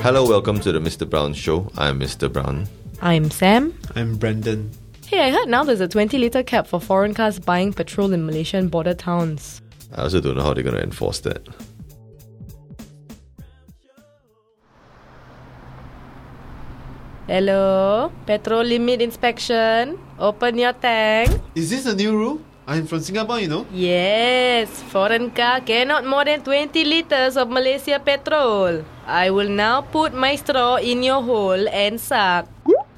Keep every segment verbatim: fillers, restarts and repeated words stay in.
Hello, welcome to the Mister Brown Show. I'm Mister Brown. I'm Sam. I'm Brandon. Hey, I heard now there's a twenty litre cap for foreign cars buying petrol in Malaysian border towns. I also don't know how they're going to enforce that. Hello? Petrol limit inspection. Open your tank. Is this a new rule? I'm from Singapore, you know. Yes, foreign car cannot more than twenty litres of Malaysia petrol. I will now put my straw in your hole and suck.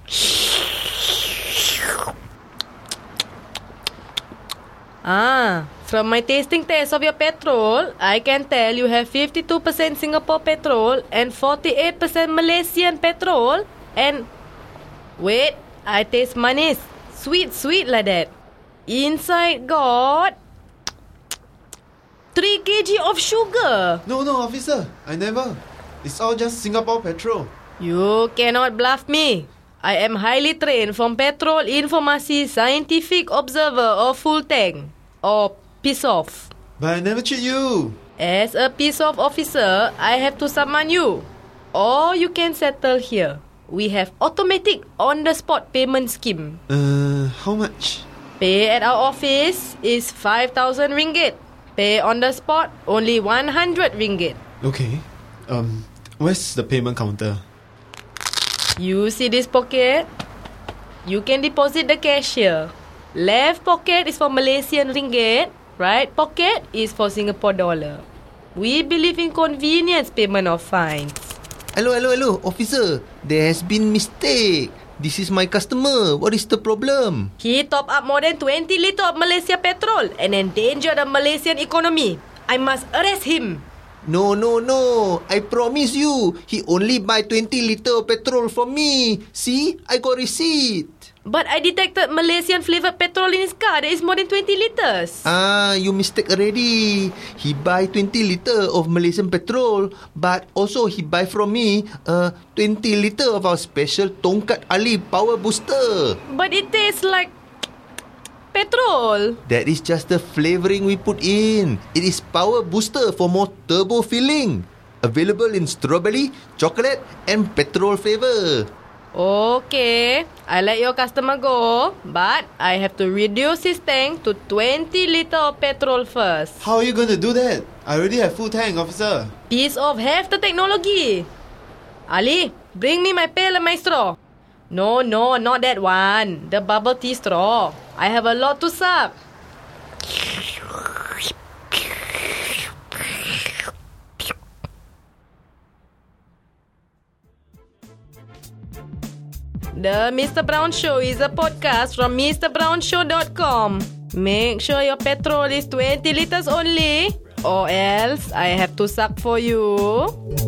Ah, from my tasting test of your petrol, I can tell you have fifty-two percent Singapore petrol and forty-eight percent Malaysian petrol. And wait, I taste manis. Sweet, sweet like that. Inside got three kilograms of sugar. No, no, officer. I never. It's all just Singapore petrol. You cannot bluff me. I am highly trained from Petrol Informasi Scientific Observer or Full Tank or piss off. But I never cheat you. As a piss off officer, I have to summon you. Or you can settle here. We have automatic on-the-spot payment scheme. Uh, how much? Pay at our office is five thousand ringgit. Pay on the spot, only one hundred ringgit. Okay. Um, where's the payment counter? You see this pocket? You can deposit the cash here. Left pocket is for Malaysian ringgit. Right pocket is for Singapore dollar. We believe in convenience payment of fines. Hello, hello, hello, officer. There has been mistake. This is my customer. What is the problem? He top up more than twenty litre of Malaysia petrol and endanger the Malaysian economy. I must arrest him. No, no, no. I promise you, he only buy twenty litre of petrol from me. See, I got receipt. But I detected Malaysian flavoured petrol in his car that is more than twenty litres. Ah, you mistake already. He buy twenty litre of Malaysian petrol, but also he buy from me uh, twenty litre of our special Tongkat Ali Power Booster. But it tastes like petrol. That is just the flavouring we put in. It is Power Booster for more turbo filling. Available in strawberry, chocolate and petrol flavour. Okay, I let your customer go, but I have to reduce his tank to twenty litre of petrol first. How are you going to do that? I already have full tank, officer. Piece of half the technology. Ali, bring me my pail and my straw. No, no, not that one. The bubble tea straw. I have a lot to suck. The Mister Brown Show is a podcast from Mr Brown Show dot com. Make sure your petrol is twenty litres only, or else I have to suck for you.